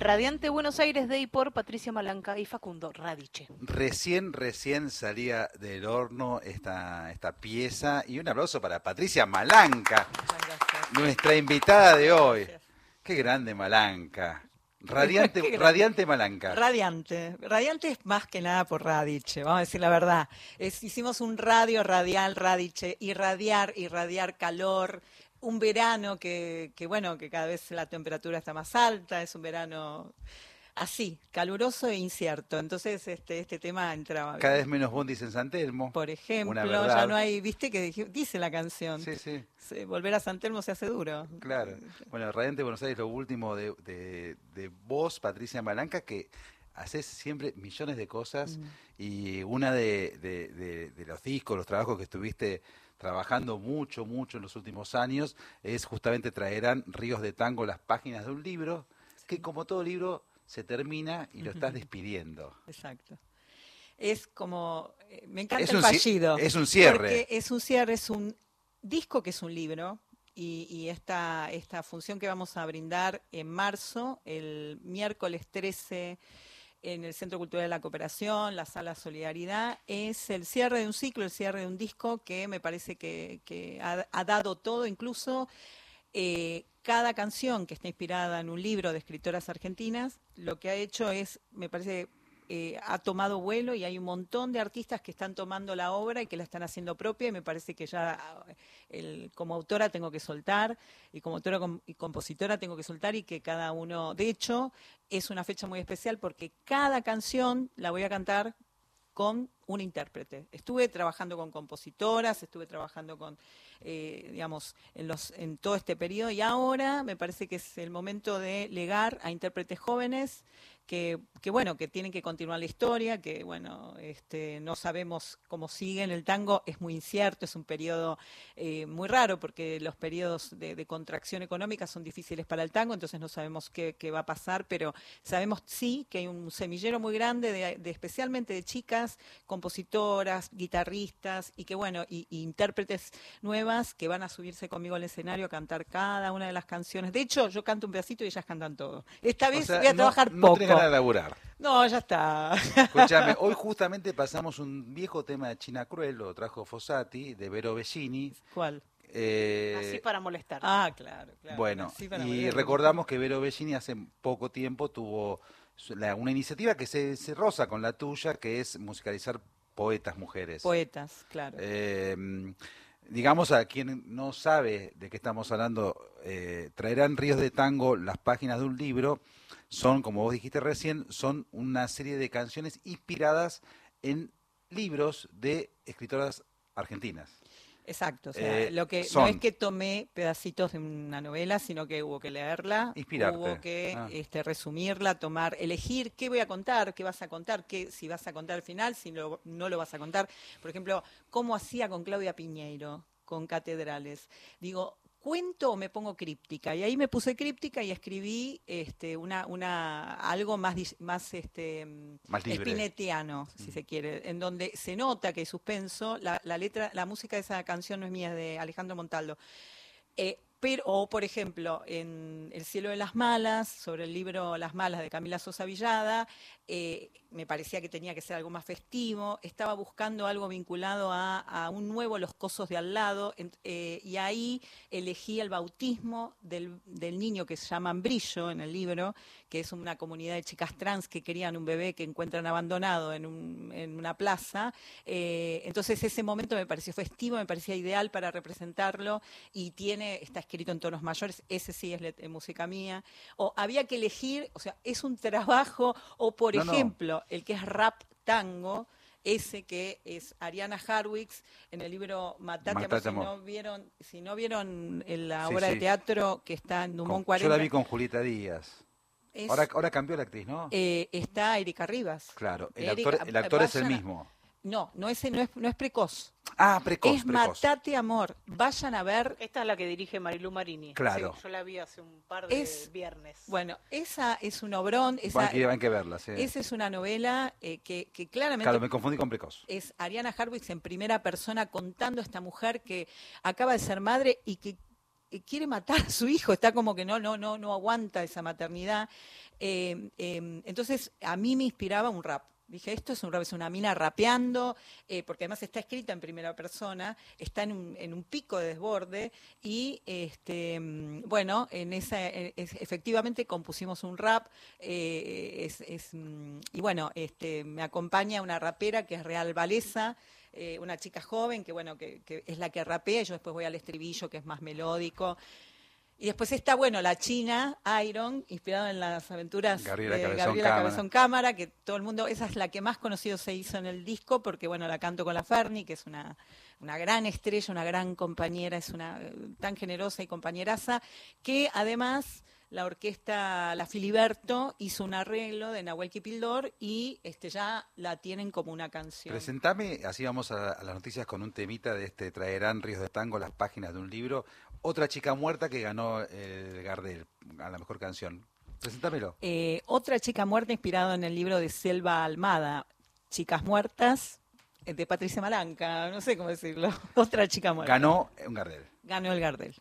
Radiante Buenos Aires de y por Patricia Malanca y Facundo Radiche. Recién salía del horno esta pieza y un aplauso para Patricia Malanca, nuestra invitada de hoy. Qué grande Malanca. Radiante Malanca. Radiante es más que nada por Radiche, vamos a decir la verdad. Hicimos un radio radial, Radiche, irradiar calor, un verano que cada vez la temperatura está más alta, es un verano así, caluroso e incierto. Entonces este tema entraba. Cada vez menos bondis en San Telmo. Por ejemplo, ya no hay, viste que dice la canción. Sí. Volver a San Telmo se hace duro. Claro. Bueno, Radiante Buenos Aires, lo último de vos, Patricia Malanca, que haces siempre millones de cosas y una de los discos, los trabajos que estuviste trabajando mucho en los últimos años es justamente Traerán Ríos de Tango, las páginas de un libro, que como todo libro se termina y lo estás despidiendo. Exacto. Es como, me encanta el fallido. Es un cierre. Porque es un cierre, es un disco que es un libro y esta función que vamos a brindar en marzo, el miércoles 13 en el Centro Cultural de la Cooperación, la Sala Solidaridad, es el cierre de un ciclo, el cierre de un disco que me parece que ha dado todo, incluso cada canción que está inspirada en un libro de escritoras argentinas, lo que ha hecho es, me parece, ha tomado vuelo y hay un montón de artistas que están tomando la obra y que la están haciendo propia y me parece que ya como autora tengo que soltar y como autora y compositora tengo que soltar y que cada uno, de hecho, es una fecha muy especial porque cada canción la voy a cantar con un intérprete. Estuve trabajando con compositoras, estuve trabajando con, en todo este periodo y ahora me parece que es el momento de legar a intérpretes jóvenes que tienen que continuar la historia, que no sabemos cómo siguen. El tango es muy incierto, es un periodo muy raro porque los periodos de contracción económica son difíciles para el tango, entonces no sabemos qué va a pasar, pero sabemos sí que hay un semillero muy grande de especialmente de chicas, compositoras, guitarristas y y intérpretes nuevas que van a subirse conmigo al escenario a cantar cada una de las canciones. De hecho, yo canto un pedacito y ellas cantan todo. Esta vez voy a trabajar poco. A laburar. No, ya está. Escúchame, hoy justamente pasamos un viejo tema de China Cruel, lo trajo Fossati, de Vero Bellini. ¿Cuál? Así para molestar. Ah, claro. Bueno, y recordamos que Vero Bellini hace poco tiempo tuvo una iniciativa que se roza con la tuya, que es musicalizar poetas mujeres. Poetas, claro. Digamos, a quien no sabe de qué estamos hablando, Traerán Ríos de Tango, las páginas de un libro, son, como vos dijiste recién, son una serie de canciones inspiradas en libros de escritoras argentinas. Exacto, o sea, no es que tomé pedacitos de una novela, sino que hubo que leerla, inspirarte. Hubo que resumirla, elegir qué voy a contar, qué vas a contar, si vas a contar al final, si no lo vas a contar. Por ejemplo, cómo hacía con Claudia Piñeiro, con Catedrales. Digo, ¿cuento o me pongo críptica? Y ahí me puse críptica y escribí algo más libre, spinettiano, si se quiere, en donde se nota que hay suspenso. La letra, la música de esa canción no es mía, es de Alejandro Montaldo. O, por ejemplo, en El cielo de las malas, sobre el libro Las malas de Camila Sosa Villada, me parecía que tenía que ser algo más festivo. Estaba buscando algo vinculado a un nuevo Los cosos de al lado, y ahí elegí el bautismo del niño que se llama Brillo en el libro, que es una comunidad de chicas trans que querían un bebé que encuentran abandonado en una plaza. Entonces ese momento me pareció festivo, me parecía ideal para representarlo y está escrito en tonos mayores, ese sí es música mía. O había que elegir, o sea, es un trabajo, o por ejemplo, el que es rap tango, ese que es Ariana Harwicz en el libro Matate Amor. Si no vieron la obra de teatro que está en Dumont 40. Yo la vi con Julieta Díaz. Ahora cambió la actriz, ¿no? Está Erika Rivas. Claro, el actor es el mismo. No es Precoz. Ah, Precoz. Es Matate Amor. Vayan a ver. Esta es la que dirige Marilu Marini. Claro. Sí, yo la vi hace un par de viernes. Bueno, esa es un obrón. Hay que verla, sí. Esa es una novela que claramente... Claro, me confundí con Precoz. Es Ariana Harwicz en primera persona contando a esta mujer que acaba de ser madre y que quiere matar a su hijo, está como que no aguanta esa maternidad. Entonces a mí me inspiraba un rap. Dije, esto es un rap, es una mina rapeando, porque además está escrita en primera persona, está en un pico de desborde y bueno, efectivamente compusimos un rap y bueno, me acompaña una rapera que es Real Valesa, una chica joven que bueno que es la que rapea, y yo después voy al estribillo que es más melódico. Y después está, bueno, la china, Iron, inspirada en las aventuras Gabriela de Cabezón Gabriela Cámara. Cabezón Cámara, que todo el mundo, esa es la que más conocido se hizo en el disco, porque, bueno, la canto con la Ferni, que es una gran estrella, una gran compañera, es una tan generosa y compañeraza, que además la orquesta La Filiberto hizo un arreglo de Nahuel Kipildor y ya la tienen como una canción. Presentame, así vamos a las noticias con un temita de Traerán Ríos de Tango, las páginas de un libro. Otra chica muerta que ganó el Gardel a la mejor canción. Presentámelo. Otra chica muerta inspirado en el libro de Selva Almada, Chicas Muertas, de Patricia Malanca, no sé cómo decirlo. Otra chica muerta. Ganó un Gardel. Ganó el Gardel.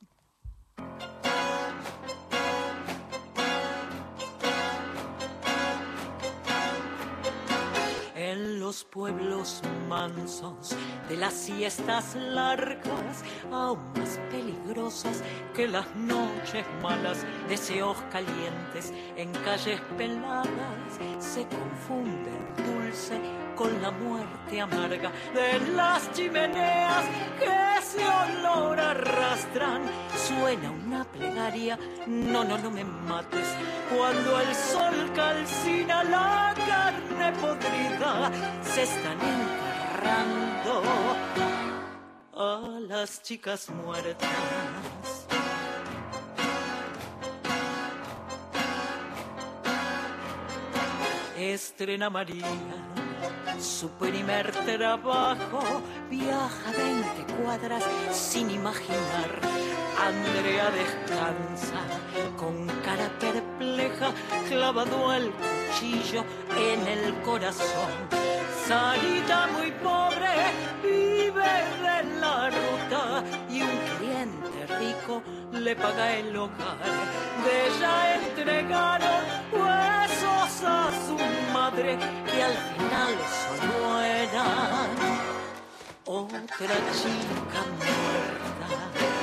En los pueblos mansos de las siestas largas, aún más peligrosas que las noches malas, deseos calientes en calles peladas, se confunde el dulce con la muerte amarga de las chimeneas que ese olor arrastran. Suena una plegaria, no me mates, cuando el sol calcina la carne podrida, se están enterrando a las chicas muertas. Estrena María su primer trabajo, viaja 20 cuadras sin imaginar. Andrea descansa con cara perpleja, clavado el cuchillo en el corazón. Sarita muy pobre vive de la ruta y un cliente rico le paga el hogar. De ella entregaron huesos a su madre que al final solo era otra chica muerta.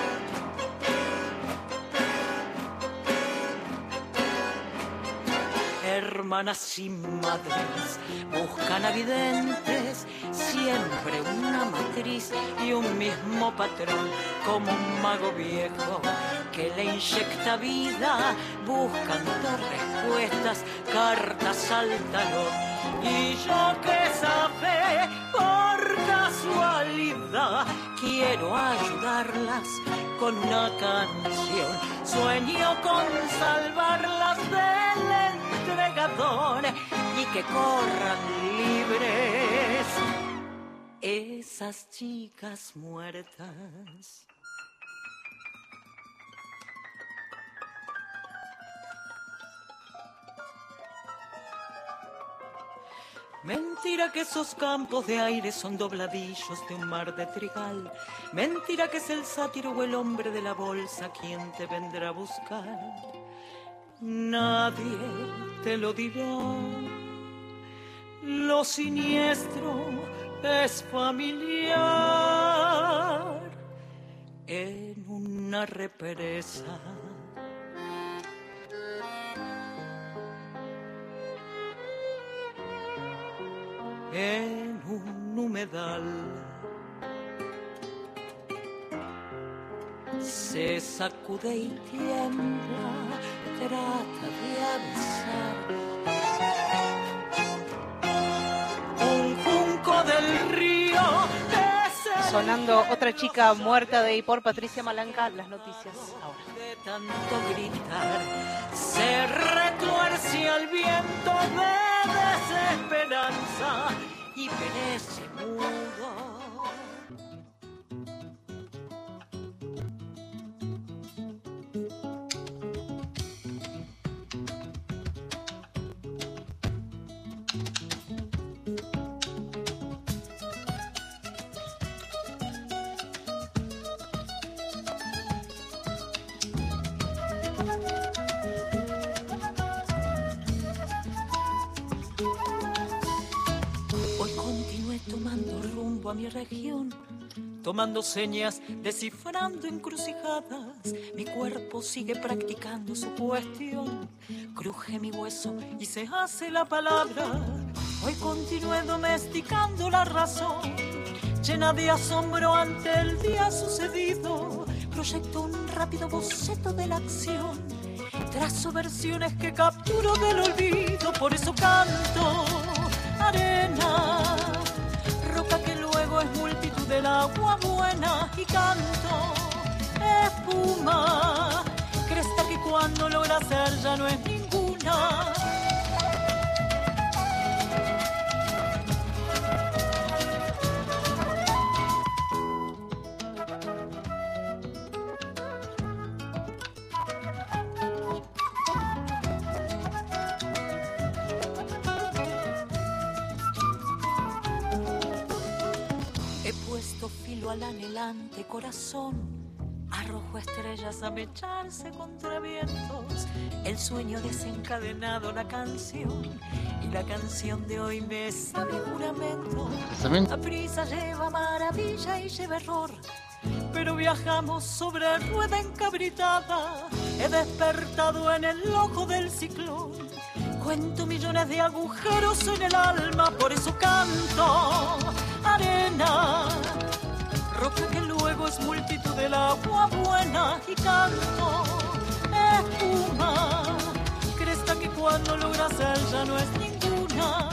Hermanas y madres buscan a videntes, siempre una matriz y un mismo patrón, como un mago viejo que le inyecta vida. Buscan dos respuestas, cartas al talón. Y yo que sabe, por casualidad, quiero ayudarlas con una canción. Sueño con salvarlas del entregador y que corran libres esas chicas muertas. Mentira que esos campos de aire son dobladillos de un mar de trigal. Mentira que es el sátiro o el hombre de la bolsa quien te vendrá a buscar. Nadie te lo dirá. Lo siniestro es familiar en una represa. En un humedal se sacude y tiembla, trata de avisar. Un junco del río es el Sonando Otra chica muerta de y por Patricia Malanca, las noticias ahora. de tanto gritar, se retuerce al viento de desesperanza y perece mudo. rumbo a mi región, tomando señas, descifrando encrucijadas. Mi cuerpo sigue practicando su cuestión. Cruje mi hueso y se hace la palabra. Hoy continué domesticando la razón, llena de asombro ante el día sucedido. Proyecto un rápido boceto de la acción, trazo versiones que capturo del olvido. Por eso canto arena, roca que luego es multitud del agua buena. Y canto espuma, cresta que cuando logra ser ya no es ninguna. Filo al anhelante corazón, arrojo estrellas a mecharse contra vientos. El sueño desencadenado, la canción, y la canción de hoy me sabe juramento. La prisa lleva maravilla y lleva error, pero viajamos sobre rueda encabritada. He despertado en el ojo del ciclón, cuento millones de agujeros en el alma. Por eso canto arena, roca que luego es multitud del agua buena. Y canto espuma, cresta que cuando logra ser ya no es ninguna.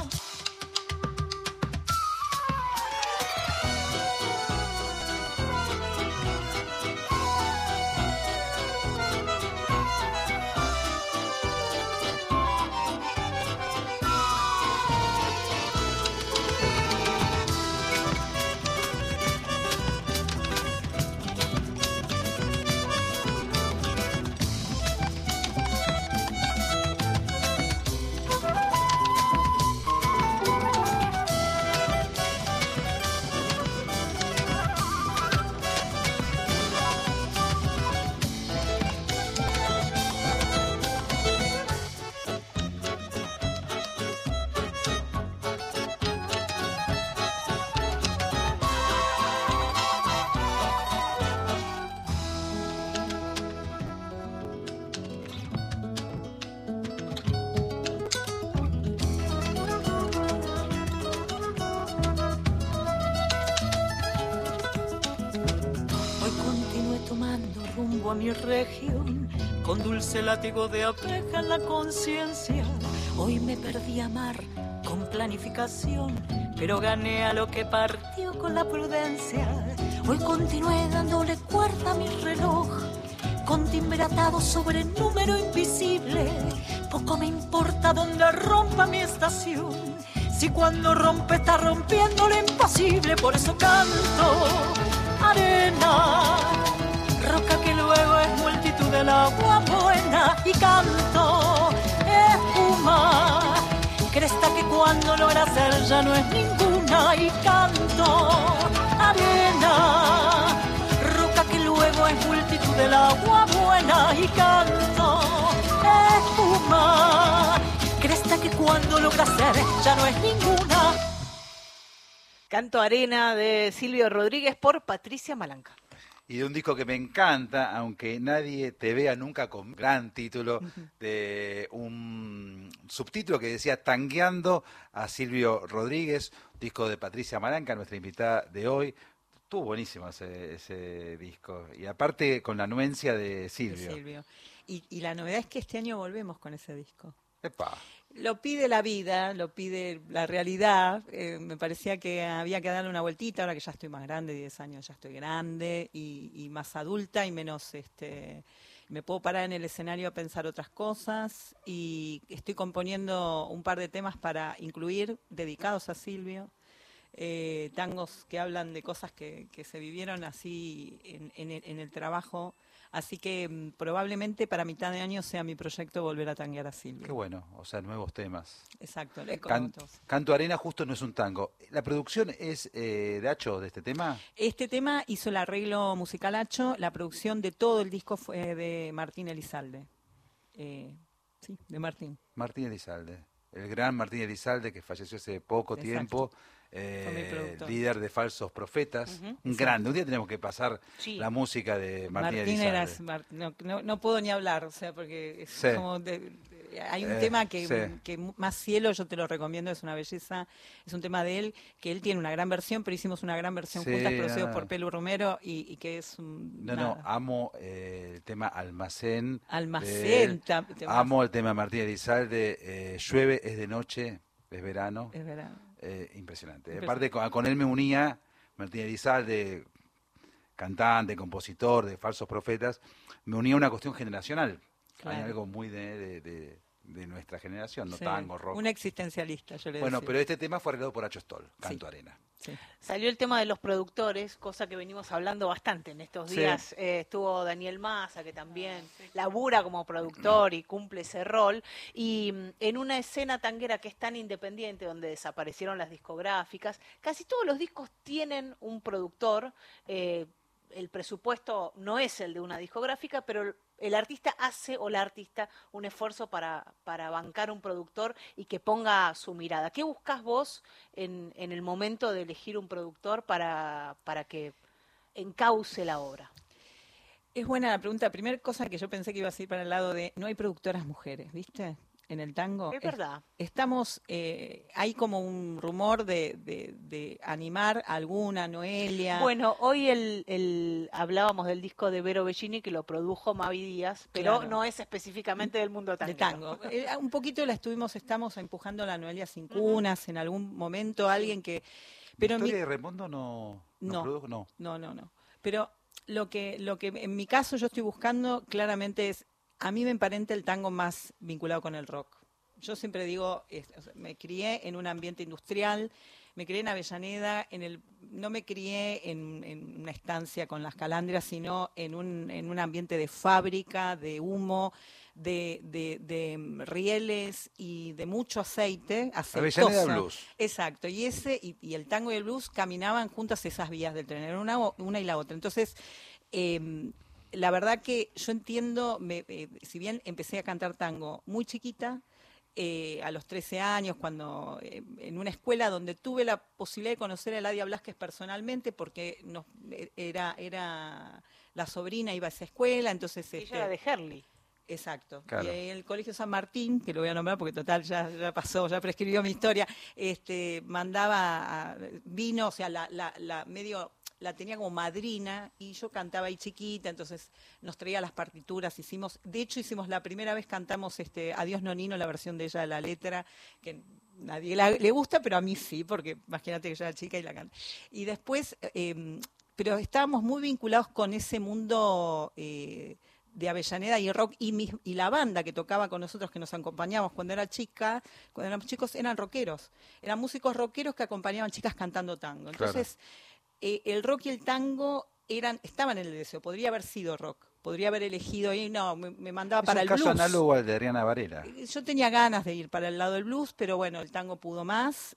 A mi región, con dulce látigo de abeja en la conciencia. Hoy me perdí a amar con planificación, pero gané a lo que partió con la prudencia. Hoy continué dándole cuerda a mi reloj, con timbre atado sobre el número invisible. Poco me importa dónde rompa mi estación, si cuando rompe está rompiendo lo imposible. Por eso canto arena, roca que luego es multitud del agua buena. Y canto espuma, cresta que cuando logra ser ya no es ninguna. Y canto arena, roca que luego es multitud del agua buena. Y canto espuma, cresta que cuando logra ser ya no es ninguna. Canto Arena de Silvio Rodríguez por Patricia Malanca. Y de un disco que me encanta, aunque nadie te vea nunca, con gran título, de un subtítulo que decía Tangueando a Silvio Rodríguez, disco de Patricia Malanca, nuestra invitada de hoy. Estuvo buenísimo ese disco, y aparte con la anuencia de Silvio. Y la novedad es que este año volvemos con ese disco. Epa. Lo pide la vida, lo pide la realidad. Me parecía que había que darle una vueltita, ahora que ya estoy más grande, 10 años ya estoy grande y más adulta y menos, me puedo parar en el escenario a pensar otras cosas, y estoy componiendo un par de temas para incluir, dedicados a Silvio, tangos que hablan de cosas que se vivieron así en el trabajo. Así que probablemente para mitad de año sea mi proyecto volver a tanguear a Silvio. Qué bueno, o sea, nuevos temas. Exacto. Canto Arena justo no es un tango. ¿La producción es de Acho, de este tema? Este tema hizo el arreglo musical Acho, la producción de todo el disco fue de Martín Elizalde. Sí, de Martín. Martín Elizalde. el gran Martín Elizalde, que falleció hace poco Exacto. tiempo, Fue mi productor. líder de Falsos Profetas, Ujú. un grande. Un día tenemos que pasar Sí. la música de Martín Martín era, Elizalde. no puedo ni hablar, o sea, porque es Sí. como hay un tema que, sí. que Más Cielo, yo te lo recomiendo, es una belleza, es un tema de él, que él tiene una gran versión, pero hicimos una gran versión Sí, juntas, producidos ah. por Pelu Romero, y que es un... No, nada. amo el tema Almacén. Almacén, Amo el tema Martín Elizalde, Llueve, es de noche, es verano. es verdad. Impresionante. Impresionante. Aparte, con él me unía Martín Elizalde, cantante, compositor de Falsos Profetas, me unía a una cuestión generacional. Claro. Hay algo muy de nuestra generación, no Sí, tango, rock. un existencialista, yo le Bueno, decía. pero este tema fue arreglado por Acho Stoll, Canto Arena. Sí. Salió el tema de los productores, cosa que venimos hablando bastante en estos Sí. días. Estuvo Daniel Massa, que también labura como productor y cumple ese rol. Y en una escena tanguera que es tan independiente, donde desaparecieron las discográficas, casi todos los discos tienen un productor. El presupuesto no es el de una discográfica, pero el artista hace, o la artista, un esfuerzo para bancar un productor y que ponga su mirada. ¿Qué buscas vos en el momento de elegir un productor para que encauce la obra? Es buena la pregunta. Primera cosa que yo pensé que iba a ir para el lado de no hay productoras mujeres, ¿viste? En el tango. Es verdad. Estamos, hay como un rumor de animar a alguna, Noelia. Bueno, hoy hablábamos del disco de Vero Bellini, que lo produjo Mavi Díaz, pero Claro. no es específicamente del mundo de tanguero. tango. Un poquito estamos empujando a la Noelia Sin Cunas en algún momento, alguien que... Pero en mi- ¿Historia de Raimundo no produjo? No. No. Pero lo que en mi caso yo estoy buscando claramente es, a mí me emparenta el tango más vinculado con el rock. Yo siempre digo, o sea, me crié en un ambiente industrial, me crié en Avellaneda, no me crié en una estancia con las calandrias, sino en un ambiente de fábrica, de humo, de rieles y de mucho aceite, aceitoso. Avellaneda Blues. Exacto, y el tango y el blues caminaban juntas esas vías del tren, era una y la otra. Entonces, la verdad que yo entiendo, si bien empecé a cantar tango muy chiquita, a los 13 años, cuando en una escuela donde tuve la posibilidad de conocer a Eladia Blasquez personalmente, porque era la sobrina, iba a esa escuela, entonces... Ella era de Herley. Exacto. Claro. Y el Colegio San Martín, que lo voy a nombrar porque total ya pasó, ya prescribió mi historia, vino, o sea, la tenía como madrina y yo cantaba ahí chiquita, entonces nos traía las partituras, de hecho hicimos la primera vez, cantamos Adiós Nonino, la versión de ella de la letra, que nadie le gusta, pero a mí sí, porque imagínate que yo era chica y la canté. Y después, pero estábamos muy vinculados con ese mundo de Avellaneda y rock, y la banda que tocaba con nosotros, que nos acompañábamos cuando éramos chicos, eran rockeros, eran músicos rockeros que acompañaban chicas cantando tango. Entonces, el rock y el tango estaban en el deseo, podría haber sido rock, podría haber elegido, y no, me mandaba para el Es un blues. caso análogo al de Adriana Varela. Yo tenía ganas de ir para el lado del blues, pero bueno, el tango pudo más,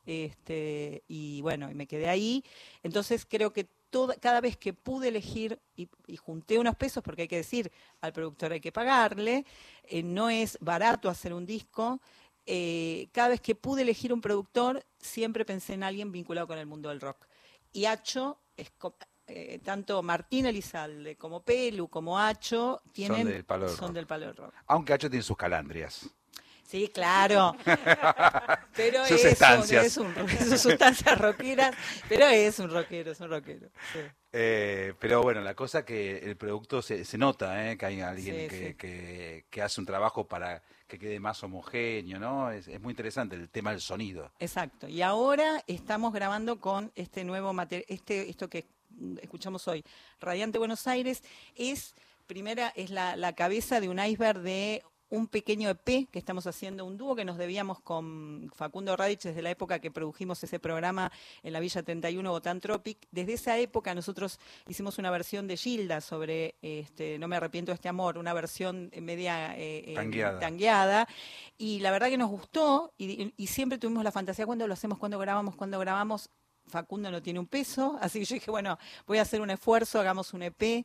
y bueno, y me quedé ahí. Entonces creo que cada vez que pude elegir, y junté unos pesos, porque hay que decir, al productor hay que pagarle, no es barato hacer un disco, cada vez que pude elegir un productor, siempre pensé en alguien vinculado con el mundo del rock. Y Acho, tanto Martín Elizalde como Pelu como Acho Son del palo del son rock. del palo del rock. Aunque Acho tiene sus calandrias. Sí, claro. Pero Sus estancias. es sus sustancias rockeras, pero es un rockero. Sí. Pero bueno, la cosa que el producto se nota, que hay alguien Sí. que hace un trabajo para que quede más homogéneo, ¿no? Es muy interesante el tema del sonido. Exacto. Y ahora estamos grabando con este nuevo material, esto que escuchamos hoy, Radiante Buenos Aires, es la cabeza de un iceberg de un pequeño EP que estamos haciendo, un dúo que nos debíamos con Facundo Radich desde la época que produjimos ese programa en la Villa 31 Botán Tropic. Desde esa época nosotros hicimos una versión de Gilda sobre No me arrepiento de este amor, una versión media tangueada, y la verdad que nos gustó, y siempre tuvimos la fantasía, ¿cuándo lo hacemos? ¿Cuándo grabamos? Facundo no tiene un peso, así que yo dije, bueno, voy a hacer un esfuerzo, hagamos un EP.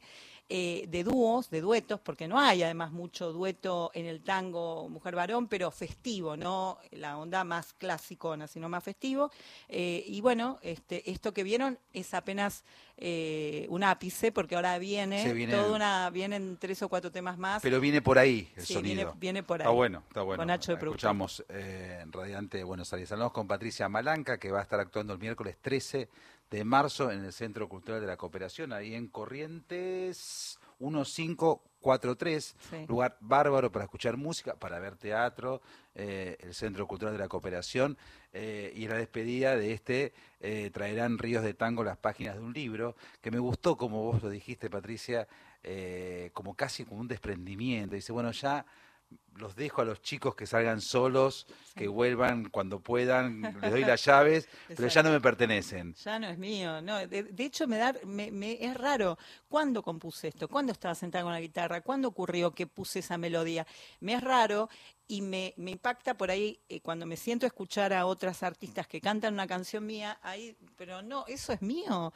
de dúos, de duetos, porque no hay además mucho dueto en el tango mujer-varón, pero festivo, no la onda más clasicona, sino más festivo. Y bueno, esto que vieron es apenas un ápice, porque ahora vienen 3 o 4 temas más. Pero viene por ahí el sí, sonido. Viene por ahí. Está bueno. Con Nacho de productor. Escuchamos en Radiante Buenos Aires. Hablamos con Patricia Malanca, que va a estar actuando el miércoles 13 de marzo en el Centro Cultural de la Cooperación, ahí en Corrientes 1543, Sí. lugar bárbaro para escuchar música, para ver teatro, el Centro Cultural de la Cooperación, y en la despedida de traerán Ríos de Tango, las páginas de un libro, que me gustó, como vos lo dijiste, Patricia, como casi como un desprendimiento. Dice, bueno, ya los dejo a los chicos que salgan solos, que vuelvan cuando puedan, les doy las llaves, pero ya no me pertenecen. Ya no es mío, no. De hecho es raro. ¿Cuándo compuse esto? ¿Cuándo estaba sentada con la guitarra? ¿Cuándo ocurrió que puse esa melodía? Me es raro y me impacta por ahí cuando me siento a escuchar a otras artistas que cantan una canción mía, ahí, pero no, eso es mío.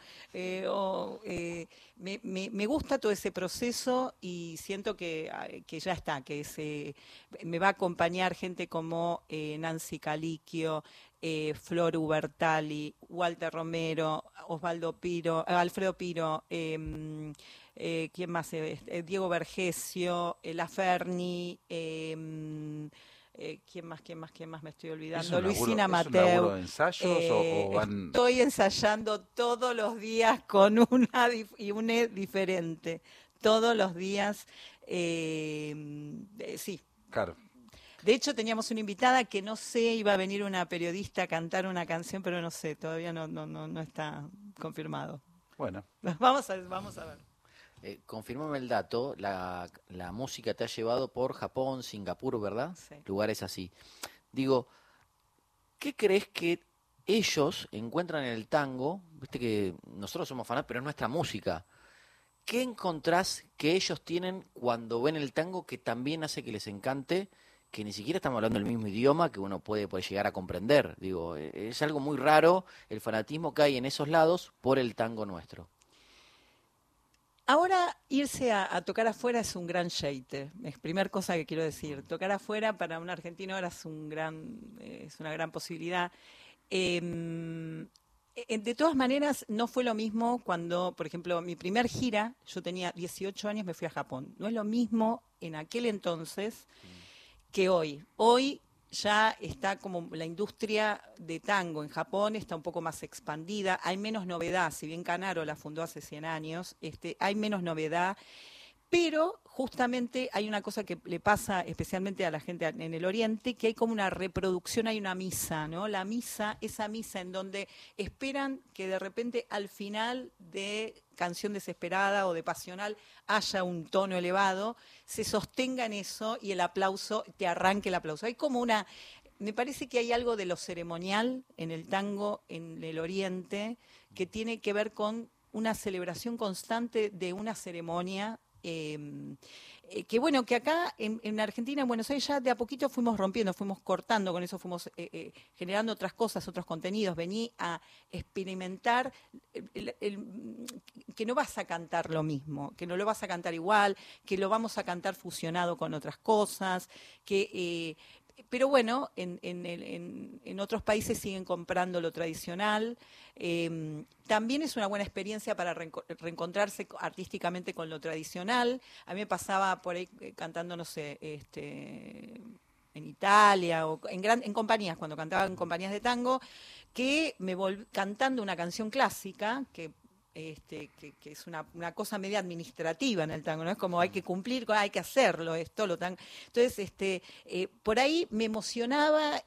Me gusta todo ese proceso y siento que ya está, que me va a acompañar gente como Nancy Caliquio, Flor Ubertali, Walter Romero, Osvaldo Piro, Alfredo Piro, ¿quién más? Diego Vergesio, La Ferni, ¿quién más me estoy olvidando? Luisina Mateu. ¿Es un laburo de ensayos o van...? Estoy ensayando todos los días con una diferente. Todos los días, sí. Claro. De hecho, teníamos una invitada que no sé, iba a venir una periodista a cantar una canción, pero no sé, todavía no está confirmado. Bueno. Vamos a ver. Confírmame el dato, la música te ha llevado por Japón, Singapur, ¿verdad? Sí. Lugares así. Digo, ¿qué crees que ellos encuentran en el tango? Viste que nosotros somos fanáticos, pero es nuestra música. ¿Qué encontrás que ellos tienen cuando ven el tango que también hace que les encante, que ni siquiera estamos hablando el mismo idioma que uno puede llegar a comprender? Digo, es algo muy raro el fanatismo que hay en esos lados por el tango nuestro. Ahora irse a tocar afuera es un gran sheite, es la primera cosa que quiero decir. Tocar afuera para un argentino ahora es una gran posibilidad. De todas maneras, no fue lo mismo cuando, por ejemplo, mi primer gira, yo tenía 18 años, me fui a Japón. No es lo mismo en aquel entonces que hoy. Hoy ya está como la industria de tango en Japón está un poco más expandida, hay menos novedad, si bien Canaro la fundó hace 100 años, hay menos novedad, pero justamente hay una cosa que le pasa especialmente a la gente en el Oriente, que hay como una reproducción, hay una misa, ¿no? La misa, esa misa en donde esperan que de repente al final de Canción Desesperada o de Pasional haya un tono elevado, se sostenga en eso y el aplauso, te arranque el aplauso. Hay como me parece que hay algo de lo ceremonial en el tango en el Oriente que tiene que ver con una celebración constante de una ceremonia. Que bueno, que acá en Argentina, en Buenos Aires, ya de a poquito fuimos rompiendo, fuimos cortando con eso, fuimos generando otras cosas, otros contenidos. Vení a experimentar que no vas a cantar lo mismo, que no lo vas a cantar igual, que lo vamos a cantar fusionado con otras cosas, pero bueno, en otros países siguen comprando lo tradicional. También es una buena experiencia para reencontrarse artísticamente con lo tradicional. A mí me pasaba por ahí cantando, no sé, en Italia o en compañías, cuando cantaba en compañías de tango, que me cantando una canción clásica que es una cosa media administrativa en el tango, ¿no? Es como hay que cumplir, hay que hacerlo, esto, lo tango. Entonces, por ahí me emocionaba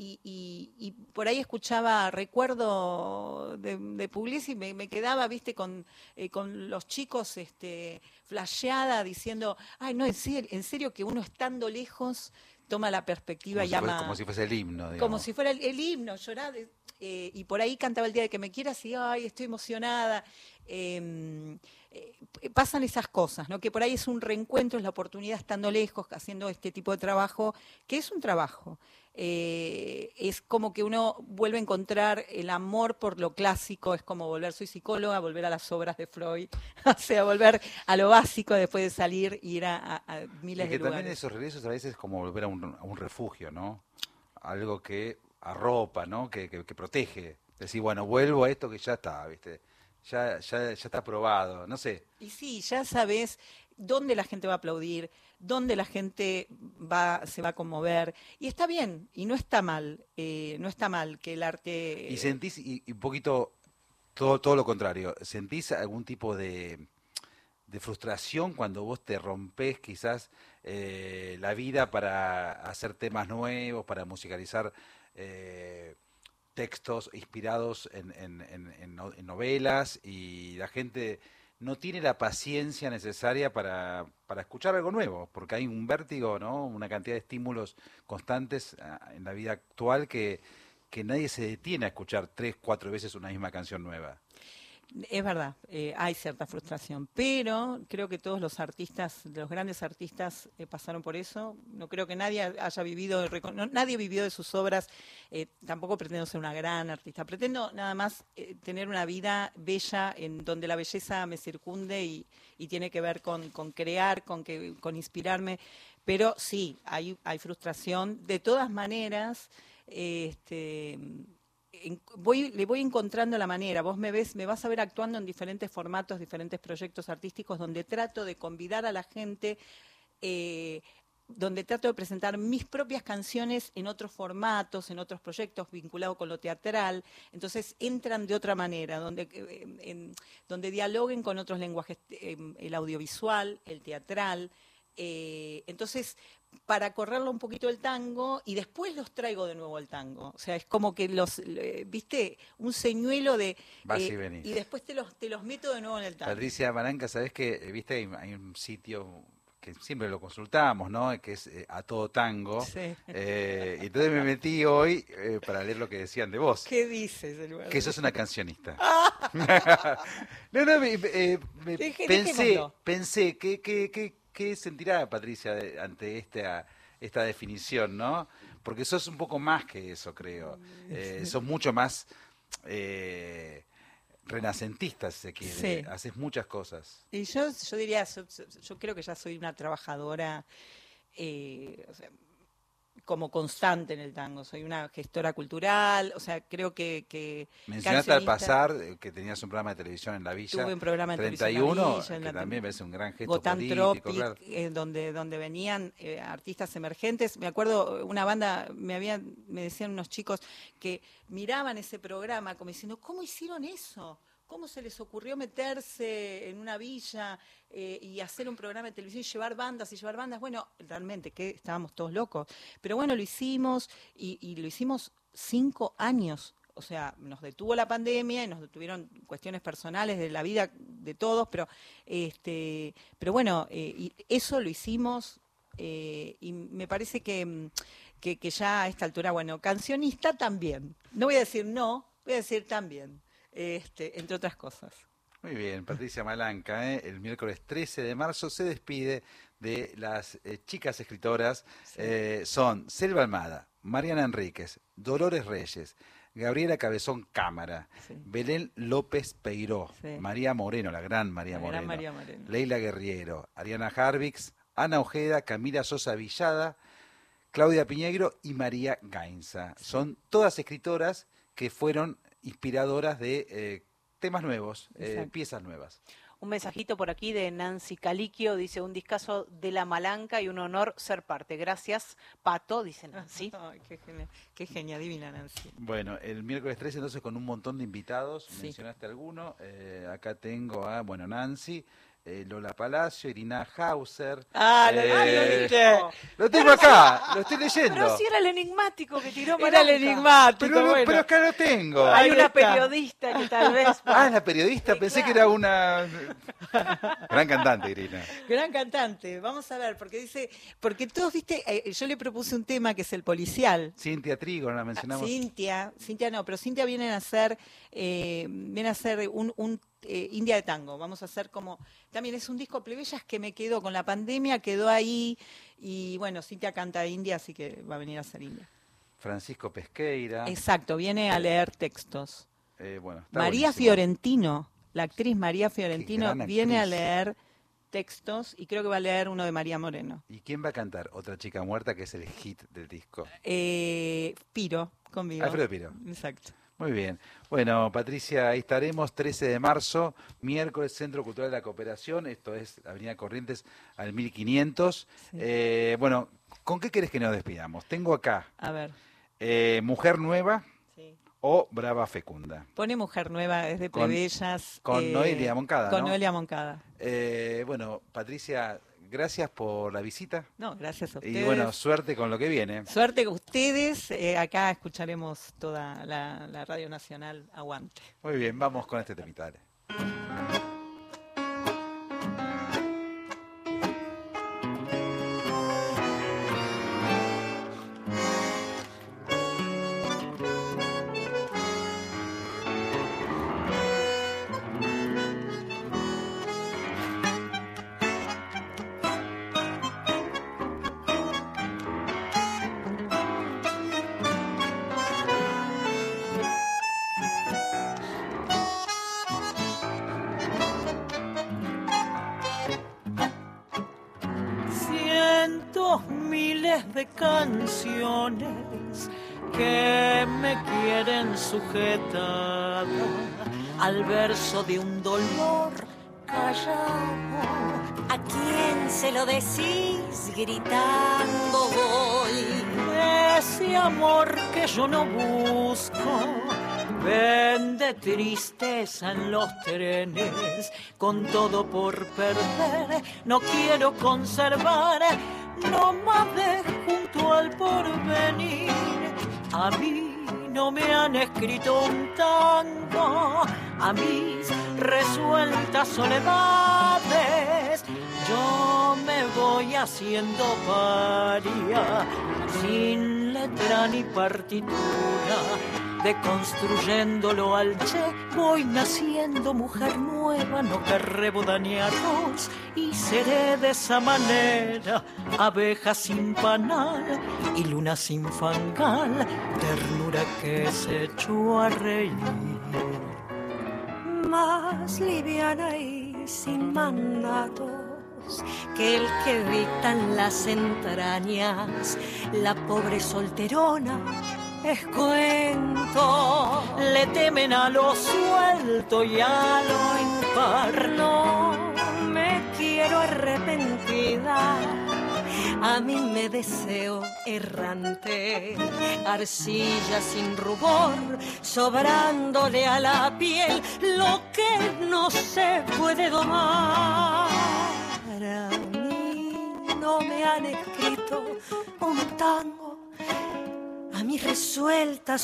y por ahí escuchaba, recuerdo de Pugliese y me quedaba, viste, con los chicos flasheada diciendo, ay, no, en serio que uno estando lejos toma la perspectiva y llama... Como si fuese el himno, digamos. Como si fuera el himno, llorar... y por ahí cantaba El día de que me quieras y ay, estoy emocionada. pasan esas cosas, ¿no? Que por ahí es un reencuentro, es la oportunidad estando lejos, haciendo este tipo de trabajo, que es un trabajo. Es como que uno vuelve a encontrar el amor por lo clásico, es como soy psicóloga, volver a las obras de Freud, o sea, volver a lo básico después de salir y ir a miles Y de que también lugares. esos regresos a veces es como volver a un refugio, ¿no? Algo que arropa, ¿no? Que protege. Decir, bueno, vuelvo a esto que ya está, ¿viste? Ya está probado, no sé. Y sí, ya sabes dónde la gente va a aplaudir, dónde la gente se va a conmover. Y está bien, y no está mal, no está mal que el arte... Y sentís, y un poquito, todo lo contrario, ¿sentís algún tipo de frustración cuando vos te rompés quizás la vida para hacer temas nuevos, para musicalizar textos inspirados en novelas y la gente no tiene la paciencia necesaria para escuchar algo nuevo, porque hay un vértigo, ¿no? Una cantidad de estímulos constantes en la vida actual que nadie se detiene a escuchar 3, 4 veces una misma canción nueva. Es verdad, hay cierta frustración, pero creo que todos los artistas, los grandes artistas, pasaron por eso. No creo que nadie haya vivido, nadie vivió de sus obras. Tampoco pretendo ser una gran artista. Pretendo nada más tener una vida bella en donde la belleza me circunde y tiene que ver con crear, con inspirarme. Pero sí, hay frustración. De todas maneras, le voy encontrando la manera. Vos me vas a ver actuando en diferentes formatos, diferentes proyectos artísticos, donde trato de convidar a la gente, donde trato de presentar mis propias canciones en otros formatos, en otros proyectos vinculados con lo teatral. Entonces entran de otra manera, donde dialoguen con otros lenguajes, el audiovisual, el teatral. Entonces, para correrlo un poquito el tango y después los traigo de nuevo al tango. O sea, es como que viste, un señuelo de... Vas y venís. Y después te los meto de nuevo en el tango. Patricia Malanca, ¿sabés qué? Viste, hay un sitio que siempre lo consultamos, ¿no? Que es A Todo Tango. Sí. Y entonces me metí hoy para leer lo que decían de vos. ¿Qué dices, el lugar? Que sos una cancionista. No, pensé, ¿qué sentirá Patricia ante esta definición, ¿no? Porque sos un poco más que eso, creo. Sos mucho más renacentista, si se quiere. Sí. Haces muchas cosas. Y yo diría, yo creo que ya soy una trabajadora, o sea, como constante en el tango. Soy una gestora cultural, o sea, creo que Mencionaste al cancionista- pasar que tenías un programa de televisión en La Villa. Tuve un programa de 31, televisión en La Villa, en que la también es un gran gesto Gotan político, Tropic, claro. donde venían artistas emergentes. Me acuerdo, una banda, me decían unos chicos que miraban ese programa como diciendo, ¿cómo hicieron eso? ¿Cómo se les ocurrió meterse en una villa y hacer un programa de televisión y llevar bandas? Bueno, realmente, que estábamos todos locos. Pero bueno, lo hicimos y lo hicimos 5 años. O sea, nos detuvo la pandemia y nos detuvieron cuestiones personales de la vida de todos, pero bueno, y eso lo hicimos y me parece que ya a esta altura, bueno, cancionista también. No voy a decir no, voy a decir también. Entre otras cosas. Muy bien, Patricia Malanca, el miércoles 13 de marzo se despide de las chicas escritoras. Sí. Son Selva Almada, Mariana Enríquez, Dolores Reyes, Gabriela Cabezón Cámara, Sí. Belén López Peiró, Sí. María Moreno, la gran María La Moreno, gran María Moreno. Leila Guerriero, Ariana Harvix, Ana Ojeda, Camila Sosa Villada, Claudia Piñeiro y María Gainza. Son todas escritoras que fueron inspiradoras de temas nuevos, Exacto. piezas nuevas. Un mensajito por aquí de Nancy Caliquio, dice un discazo de La Malanca y un honor ser parte. Gracias, Pato, dice Nancy. Ay, qué genia, divina Nancy. Bueno, el miércoles 13 entonces con un montón de invitados, Sí. mencionaste alguno, acá tengo a, Nancy, Lola Palacio, Irina Hauser. Ah, lo viste. Lo tengo acá, lo estoy leyendo. Pero si era el enigmático que tiró Era el Malanca. enigmático, Pero, bueno. pero acá lo tengo. Hay Ahí una está. periodista que tal vez... Ah, la periodista, Sí, pensé claro. que era una gran cantante, Irina. Gran cantante, vamos a ver, porque todos, viste, yo le propuse un tema que es el policial. Cintia Trigo, la mencionamos. Cintia no, pero Cintia viene a hacer un India de Tango. Vamos a hacer como, también es un disco plebeyas que me quedó con la pandemia, quedó ahí, y bueno, Cintia canta India, así que va a venir a hacer India. Francisco Pesqueira. Exacto, viene a leer textos. Bueno, está María buenísimo. Fiorentino, la actriz María Fiorentino, gran viene a actriz. leer textos y creo que va a leer uno de María Moreno. ¿Y quién va a cantar? Otra chica muerta, que es el hit del disco. Piro, conmigo. Alfredo Piro. Exacto. Muy bien. Bueno, Patricia, ahí estaremos 13 de marzo, miércoles, Centro Cultural de la Cooperación, esto es Avenida Corrientes al 1500. Sí. Bueno, ¿con qué querés que nos despidamos? Tengo acá A ver. Mujer Nueva Sí. o Brava Fecunda. Pone Mujer Nueva desde Con- plebeyas. con Noelia Moncada, Con ¿no? Noelia Moncada. Bueno, Patricia, gracias por la visita No, gracias a ustedes. y bueno, suerte con lo que viene. Suerte con ustedes. Acá escucharemos toda la Radio Nacional. Aguante. Muy bien, vamos con este temita. Dale. Cientos, miles de canciones que me quieren sujetar al verso de un dolor callado. ¿A quién se lo decís gritando voy? Ese amor que yo no busco vende tristeza en los trenes, con todo por perder. No quiero conservar, no más de junto al porvenir. A mí no me han escrito un tango, a mis resueltas soledades. Yo me voy haciendo paria, sin letra ni partitura, deconstruyéndolo al che, voy naciendo mujer nueva, no querré boda ni arroz, y seré de esa manera, abeja sin panal y luna sin fangal, ternura que se echó a reír. Más liviana y sin mandatos que el que dictan las entrañas, la pobre solterona es cuento. Le temen a lo suelto y a lo impar. No me quiero arrepentida, a mí me deseo errante, arcilla sin rubor, sobrándole a la piel lo que no se puede domar. A mí no me han escrito un tango, a mis resueltas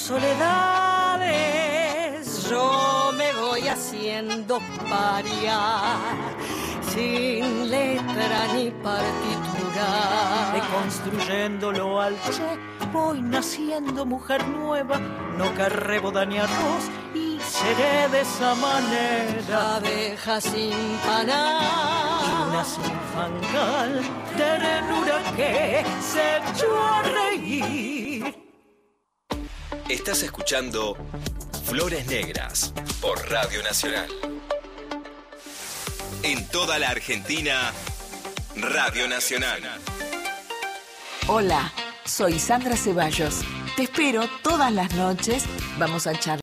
soledades yo me voy haciendo paria, sin letra ni partitura, Deconstruyéndolo al che, voy naciendo mujer nueva, no querré boda ni arroz, y seré de esa manera, abeja sin panal, luna sin fangal, ternura que se echó a reír. Estás escuchando Flores Negras por Radio Nacional. En toda la Argentina, Radio Nacional. Hola, soy Sandra Ceballos. Te espero todas las noches. Vamos a charlar.